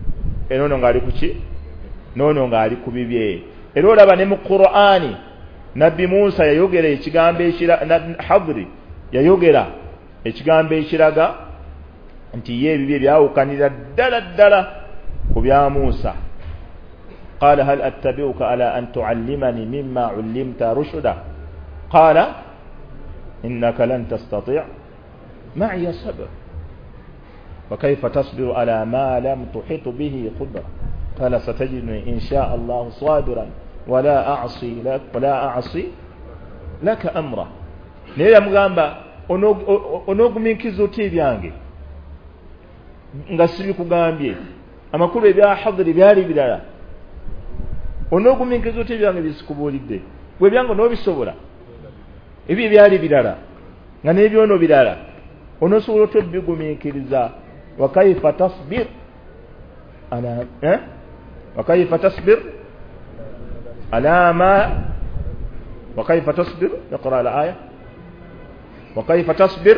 enono ngali kuki nono ngali ku bibye era olaba ne mu Qur'ani nabbi Musa yayogera ekigambo ekira Hadri yayogera ekigambo ekiraga nti ye bibye byawukanira ddala ddala ku bya Musa. قال هل أتبعك على أن تعلمني مما علمت رشدا قال إنك لن تستطيع معي صبر وكيف تصبر على ما لم تحط به خبرا قال ستجدني إن شاء الله صابرا ولا أعصي لك ولا أعصي لك أمرا نيلا مغامبا onoguminkiza oti ebyange nga sibikugambye amakulu ebya Hadri byali birala onoguminkiza oti ebyange bisikubuulidde bwe byange n'obisobola ebyo byali birala nga n'ebyono birala onosobola otobigumiikiriza wa kayfa tasbir ala eh wa kayfa tasbir ala ma wa kayfa tasbir اقرأ الآية وكيف تصبر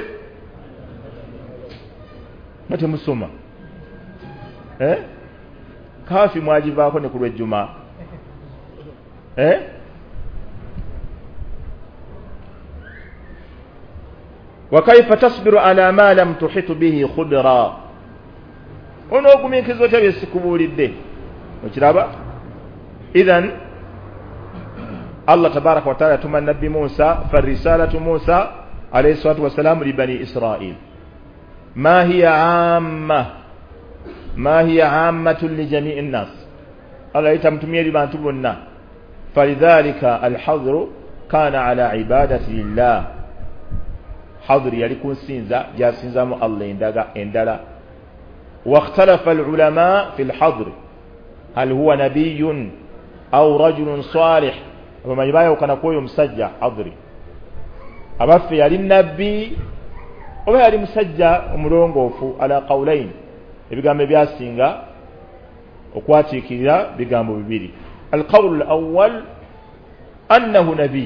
متى مسوما eh kafi mwajiba ko ne ku lwejjuma eh وكيف تصبر على ما لم تحط به خبرا ono oguminkizo tabye sikubulidde okiraba idhan Allah tabaraka wa taala tuma nabbi Musa farisalatu Musa alayhi salatu wassalam li bani Israil ma hiya amma ma hiya ammatun li jami'i an-nas Allah itamtumia libantu bonna falidhalika al-hadru kana ala ibadati lillah hadri yalikun sinza jasinzamu Allah endaga endala واختلف العلماء في الحضر هل هو نبي أو رجل صالح وما يبايا وكان كوي مسجع حضري أما في يالي النبي وما يالي مسجع ومرونغوفو على قولين بيقام بياسينغا وكواتي كذا بيقام ببيري القول الأول أنه نبي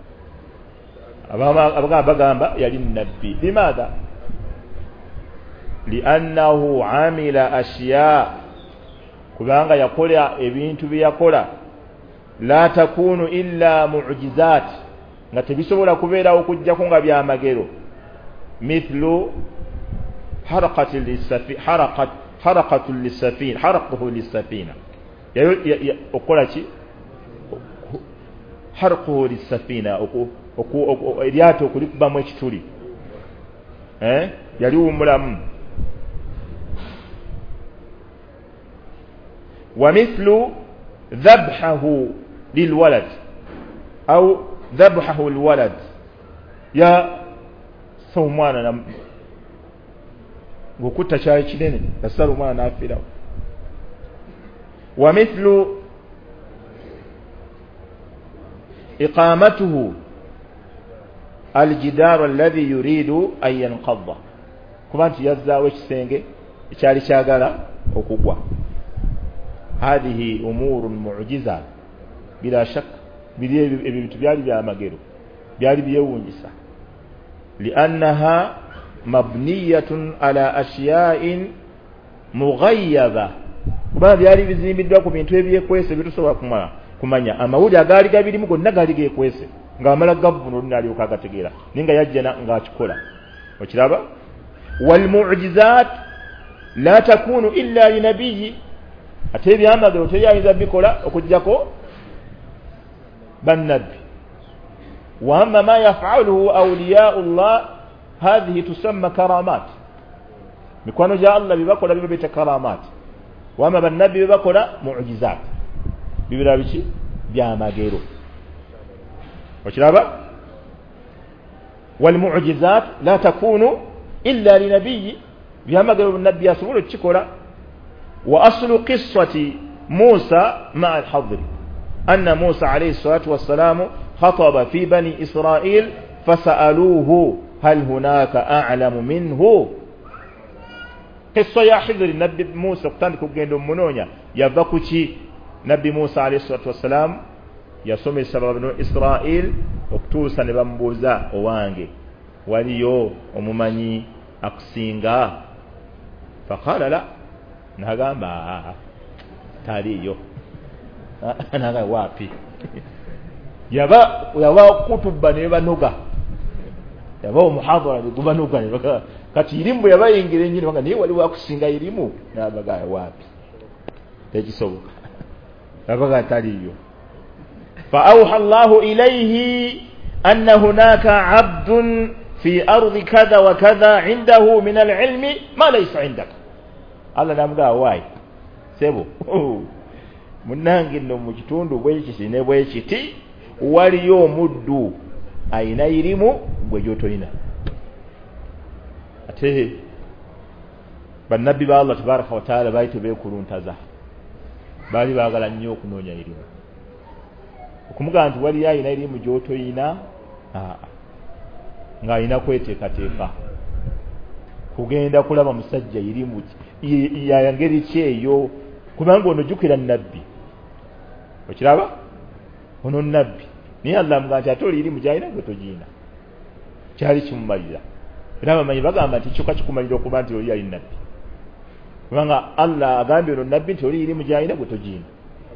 أبقى بقام يالي النبي لماذا؟ لأنه عمل أشياء كبانغا يقول ebintu byakola la takunu illa mu'jizat ngatibisobola kubeera okujja ko nga byamagero mithlu haraqati lisafina haraqat haraqatu lisafina haraquhu lisafina okola ki harquhu lisafina oku eryato kulikubamu ekituli eh yali umulamu ومثل ذبحه للولد أو ذبحه الولد يا ثومانا وكنت شاي كدين تسالوا ما نافله ومثل إقامته الجدار الذي يريد أن ينقض كما أنت يزا وش سينجي شاري شاغالا وكوكوا هذه أمور معجزة بلا شك بيالي بيا مغيرو بيالي بيونجسا لأنها مبنية على أشياء مغيبة kuba byali bizimbiddwa ku bintu ebyekwese bitusobola kumanya kumanya amawuli agaali gabirimu gonna gaali gekwese ng'amala gavvuno olunaalyoka agategeera ninga yajjana ng'akikola okiraba walmu'jizat la takunu illa linabiyyi ate ebyamagero teyayinza bikola okujjako bannabbi wa amma ma yaf'aluhu awliya'u llah hadhihi tusamma karamat mikwano gya Allah bibakola biba bita karamat wa amma bannabbi bibakola mu'jizat bibira biki byamagero okiraba wal mu'jizat la takunu illa linabiyyi byamagero bannabbi asobola okukikola وأصل قصة موسى مع الحضر أن موسى عليه الصلاة والسلام خطب في بني إسرائيل فسألوه هل هناك أعلم منه قصة يا حضر النبي موسى قتانك وقيندهم منونيا يبقى نبي موسى عليه الصلاة والسلام يسمي سبب بني إسرائيل وكتوسا نبامبوزا وانجي وليو ومماني أقسينغا فقال لا nagamba taliyo naga wapi yaba yaba kutuba ne banoga yaba muhadhara gubanoga ne baka kati ilimu yaba yingire nyine banga niye wali wakusinga ilimu nabaga wapi tekisoboka nabaga taliyo fa auha Allahu ilayhi anna hunaka 'abdun fi ardi kadha wa kadha 'indahu min al-'ilmi ma laysa 'indaka Allah namuga wai sebo munange no mu kitundu bwekiti ne bwekiti waliyo omuddu ayina irimu gwe gyotolina ate bannabbi ba Allah tabaraka wa taala baite bekuluntaza bali baagala nnyo okunoonya irimu okumuga nti wali ayina irimu gyotolina nga ayina kweteekateeka kugenda kulaba musajja irimu yayangeri kyeyo kubanga ono jukira nabbi okiraba ono nabbi niye Allah mga nti ate oli irimu gyalina gwe togiina kyali kimumalira era bamanyi bagamba nti kyokka kikumalira okuba nti oli yali nabbi kubanga Allah agambye ono nabbi nti oli irimu gyalina gwe togiina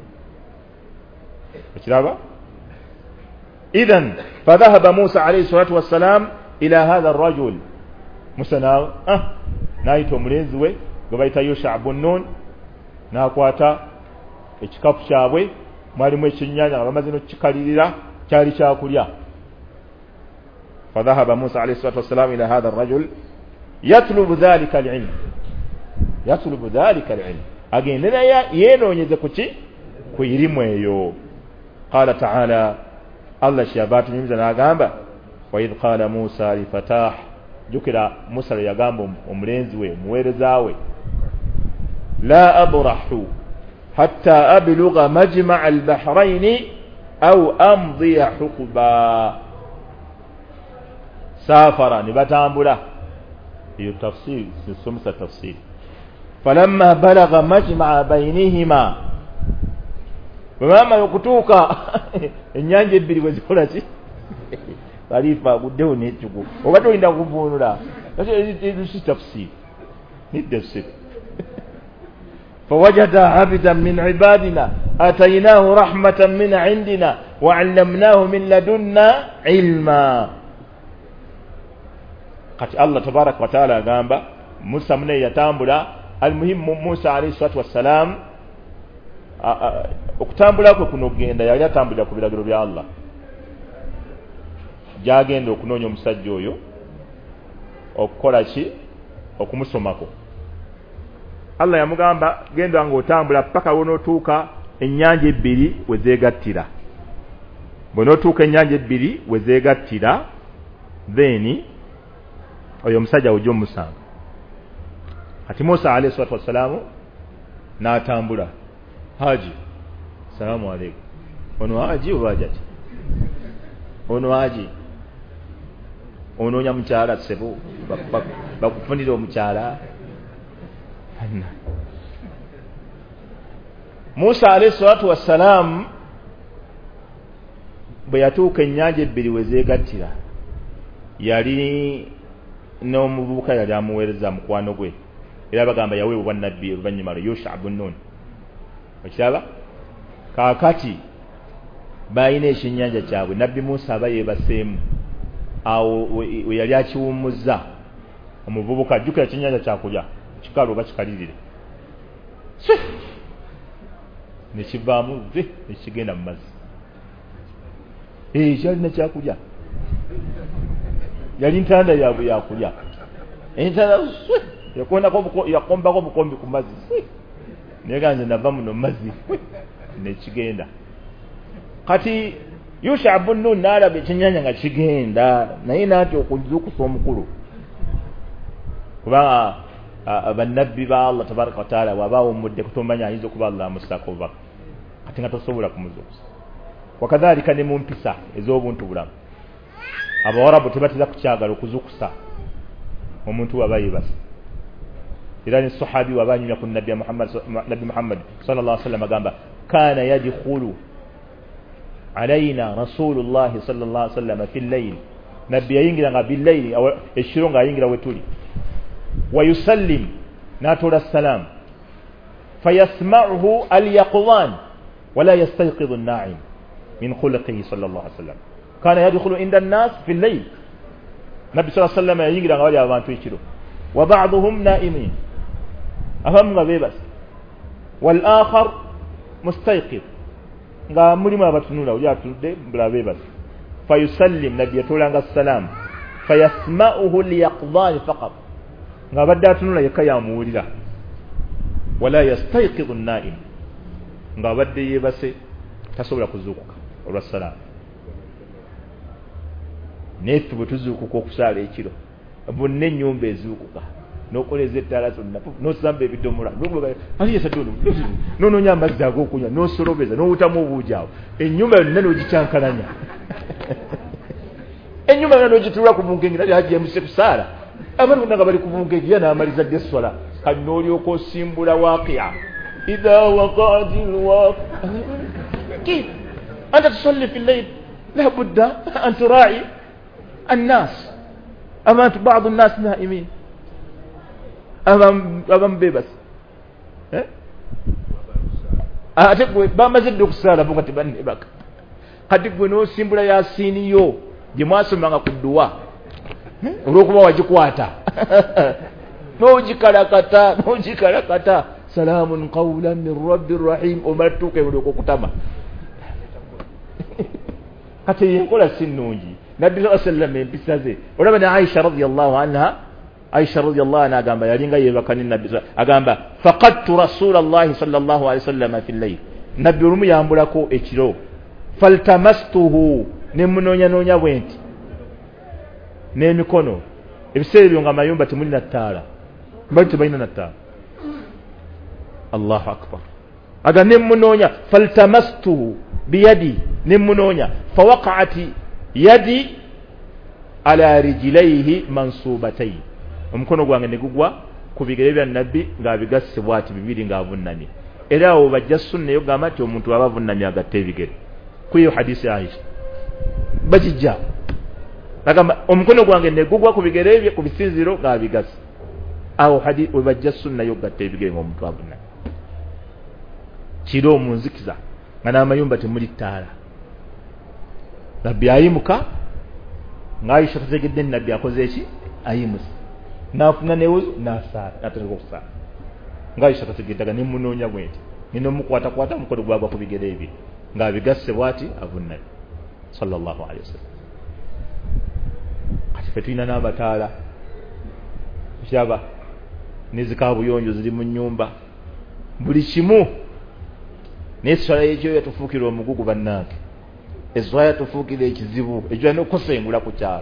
okiraba idhan fadhahaba Musa alayhi salatu wassalam ila hadha ar-rajul Musa na ah naita omulenzi we gwe bayita Yusha ibn Nun nakwata ekikapu kyabwe mwalimu ekinyanya bamaze no kikalirira kyali kyakulya fadhahaba Musa alayhi salatu wassalam ila hadha ar-rajul yatlubu dhalika al-ilm yatlubu dhalika al-ilm agendera yenonyeze kuki ku ilimu eyo qala ta'ala Allah shabatu nyimiza nagamba wa idh qala Musa li fatah jukira Musa yagamba omulenzi we muwereza we la abrahu hatta ablugha majma' al-bahrayn aw amdi huqba safara ni batambula iyo tafsir sisomsa tafsir falamma balagha majma' baynihima bama yokutuka enyanja ebbiri wezikola ki balifa guddewo n'ekigo oba tolinda kuvunula si tafsir ni tafsir فوجد عبدا من عبادنا آتيناه رحمة من عندنا وعلمناه من لدنا علما قد الله تبارك وتعالى قام موسى من يتامبلا المهم موسى عليه الصلاة والسلام okutambula kwe kuno genda yali atambulira ku biragiro bya Allah jagenda okunoonya omusajja oyo okukola ki okumusomako Allah yamugamba genda nga otambula paka wonotuuka ennyanja ebbiri wezeegattira bonotuuka ennyanja ebbiri wezeegattira then oyo omusajja ojja omusanga ati Musa alayhi salatu wassalamu n'atambula haji salamu alaykum ono haji obajati ono haji ono nya mukyala sebo bakufundira omukyala Musa alayhi salatu wassalam bwe yatuuka ennyanja ebbiri wezeegattira yali n'omuvubuka yali amuweereza mukwano gwe era bagamba yaweebwa nabbi oluvannyuma lwe Yusha ibn Nun okiraba kaakati bayina ekyennyanja kyabwe nabbi Musa aba yeebaseemu awo we yali akiwummuzza omuvubuka ajjukira ekyennyanja kyakulya kikalu oba kikalirire nekivaamu ve nekigenda mu mazzi kyalina kyakulya yali ntanda yabwe yakulya entanda yakombako obukombi ku mazzi neganze nava muno mazzi nekigenda kati Yusha ibn Nun n'alaba ekyennyanja nga kigenda naye n'atya okuzuukusa omukulu kubanga abannabbi ba Allah tabaraka wa taala wabaawo omudde kutomanya ayinza okuba Allah amusako oba kati nga tosobola kumuzuukusa wakadhalika ne mu mpisa ez'obuntu bulamu abawarabu tebatera kukyagala okuzuukusa omuntu waba yeebase era ne sahabi wabanyumya ku nabbi Muhammad nabbi Muhammad sallallahu alaihi wasallam agamba kana yadkhulu alaina rasulullah sallallahu alaihi wasallam fi al-layl nabbi yayingira nga bil-layl ekiro nga ayingira wetuli wa yusallim natola salam fayasma'uhu al-yaqwan wala yastayqidhu an-na'im min khuluqihi sallallahu alaihi wasallam kana yadkhulu inda an-nas fi al-layl nabi sallallahu alaihi wasallam yayingira nga bali abantu ekiro wa ba'dhum na'imin abamu nga bebase wal akhar mustayqid nga mulimu abatunula oli atudde mbula bebase fayusallim nabi yatolanga salam fayasma'uhu liyaqdhan faqat nga badde atunula yekka yamuwulira wala yastayqidhu an-na'im nga badde yebase tasobola kuzuukuka olwa salam nefe bwe tuzuukuka okusaala ekiro bonna ennyumba ezuukuka n'okoleza ettaala zonna n'osamba ebidomola ali yesaddono n'onoonya amazzi ag'okunywa n'osolobeza n'owutamu obuugi awo ennyumba yonna n'ogikyankalanya ennyumba yonna n'ogituula ku bunkengi nali ajemuse kusaala abantu bonna nga bali ku bunkengi ya n'amaliza dde essola kati n'olyoka osimbula waaqiya idha waqa'ati lwaqi anta tusalli fi llayl la budda an tura'i الناس أما بعض الناس نائمين أمام أمام بيبس أتقول بما زدك سالة بقت بني بك قد يكون سيمبلا يا سينيو جماس ما كدوا روكما وجكواتا نوجي كلاكتا نوجي كلاكتا سلام قولا من رب الرحيم أمرتك يقولك كتما حتى يقول السنوجي نبي صلى الله عليه وسلم بسازي ولما عائشة رضي الله عنها عائشة رضي الله عنها قام يالين غير وكان النبي قام فقدت رسول الله صلى الله عليه وسلم في الليل نبي رمي يامبلكو اتشرو فالتمسته نمنونيا نونيا وينت نيميكونو ebisere byo nga mayumba temuli na ttaala mbali tebalina na ttaala Allahu akbar aga nemunoonya faltamastuhu biyadi nemunoonya fawaqa'ati yadi ala rijlaihi mansubatayn omukono gwange negugwa ku bigere bya nabbi nga bigasse bwati bibiri nga avunnamye era awo bajja sunna yo gamba nti omuntu aba avunnamye agatte ebigere kuyo hadisi ya Aisha bajijja bagamba omukono gwange negugwa ku bigere bye ku bisinziro nga bigasse awo hadisi bajja sunna yo gatte ebigere ng'omuntu avunnamye kiro munzikiza nga n'amayumba temuli ttaala nabbi ayimuka ng'Aisha tategedde nabbi akoze eki ayimusa n'afuna newuzu n'asaala n'atandika okusaala ng'Aisha tategeddaga nemunoonya bwenti nina omukwatakwata omukono gwagwa ku bigere ebye ng'abigasse bw'ati avunnamye sallallahu alaihi wasallam kati fe tulina n'abataala kyaba n'ezikaabuyonjo ziri mu nnyumba buli kimu naye esswala y'ekyo yatufuukira omugugu bannange esswala yatufuukira ekizibu ekyo alina okusengula ku kyalo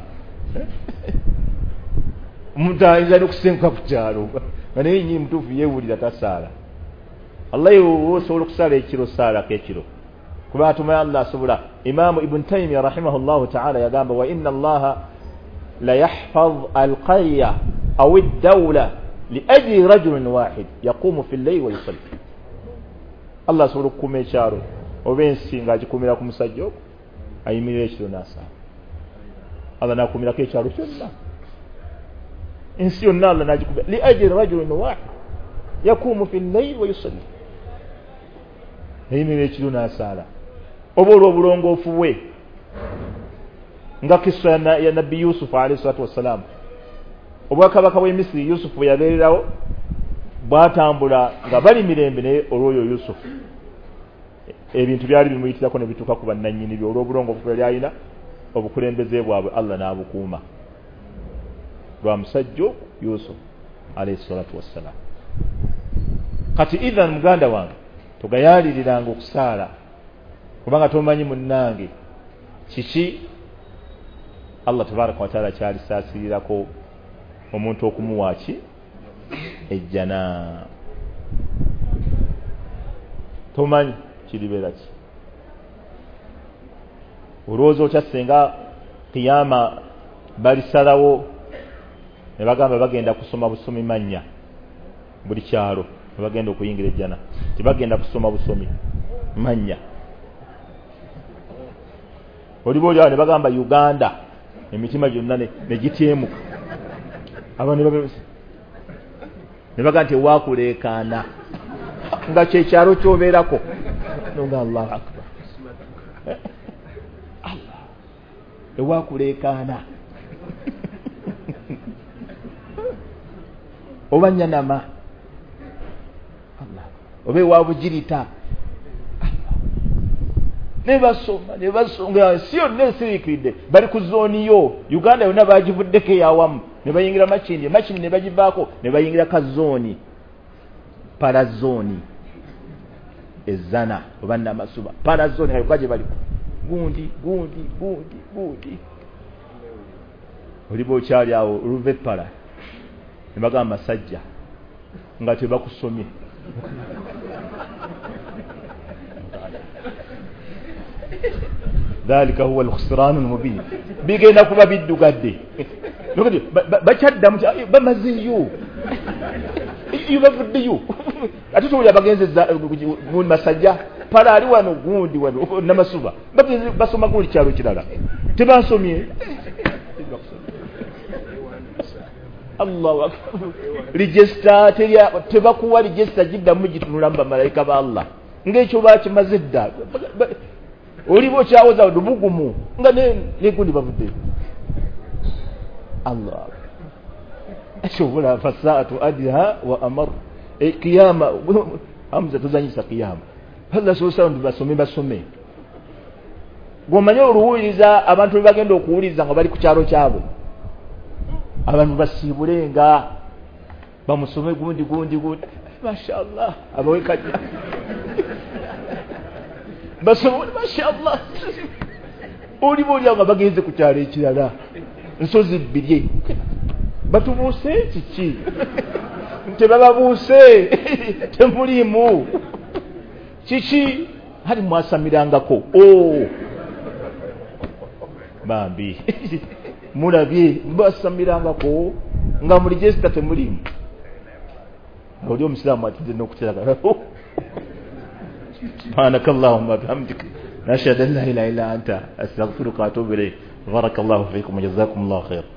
omuntu ayinza n'okusenguka ku kyalo nga naye nnyini mutuufu yeewulira tasaala allahi osobola okusaala ekiro saalako ekiro kuba atumaye allah asobola imaamu ibn taymiya rahimahullahu taala yagamba wa inna allaha la yahfaz alqarya aw eddawla liajli rajulin wahid yaqumu fi llayli wa yusalli allah asobola okukuuma ekyalo oba ensi ng'agikumira ku musajja ogwo ayimirira ekiro n'asaala allah n'akumirako ekyalo kyonna ensi yonna allah n'agikumira liajli rajulin wahid yaqumu fi llayli wa yusalli ayimirira ekiro n'asaala oba olw'obulongoofu bwe nga kisa ya nabbi yusufu alayhi salatu wassalamu obwakabaka bw'e misiri yusufu yabeererawo bwatambula nga bali mirembe naye olw'oyo yusufu ebintu byali bimuyitirako ne bituuka ku bannannyini bye olw'obulongoofu bwe yali alina obukulembeze bwabwe allah n'abukuuma lwa musajja ogwo yusufu alayhi salatu wassalamu kati idhan muganda wange togayaliriranga okusaala kubanga tomanyi munnange kiki allah tabaraka wataala kyalisaasirirako omuntu okumuwa ki ejjana tomanyi kiribeera ki olowooza otya singa kiyama balisalawo ne bagamba bagenda kusoma busomi mannya buli kyalo ne bagenda okuyingira ejjana tibagenda kusoma busomi mannya oliba oli awo ne bagamba Uganda emitima gyonna ne gityemuka abantu ne baga nti waakuleekaana nga kyekyalo kyobeerako nga allahu akbar ewakuleekaana oba nyanama oba ewabugirita ne basoma ne basonga si yonna esiriikiridde bali ku zooni yo Uganda yonna bagivuddeko eyawamu ne bayingira Makindye Makindye ne bagivaako ne bayingira kazooni parazooni ezana oba namasuba parazooni kayuka gye baliko gundi gundi gundi gundi oliba okyali awo oluva epala ne bagamba masajja nga tebakusomye dhalika huwa alkhusran almubin bigenda kuba biddugadde nokati bakyaddamu bamazeeyo iyo bavuddeyo ate towulira bagenzeza gundi masajja pala ali wano gundi wano namasuba basoma gundi kyalo kirala tebasomye Allahu akbar register teria tebakuwa register jiddamu gitunula bamalayika ba Allah ngekyo bakimaze dda olibo kyawoza odubugumu nga ne negundi bavudde Allah ashobora fasaatu adha wa amar e kiyama hamza tuzanyisa kiyama hala sosa ndo basome basome gomanye oruwiriza abantu bagenda okuwuliza nga bali ku kyalo kyabo abantu basibulenga bamusome gundi gundi gundi mashallah abawekajja basome mashallah olibo oli nga bagenze ku kyalo ekirala nsozi bbiri batubuuse kiki tebababuuse temulimu kiki hali mwasamirangako o bambi mulabye mbasamirangako nga muli register temulimu oli omusiraamu atize n'okuteraga subhanakallahumma bihamdika nashhadu an la ilaha illa anta astaghfiruka wa atubu ilayk barakallahu fikum wa jazakumullahu khair.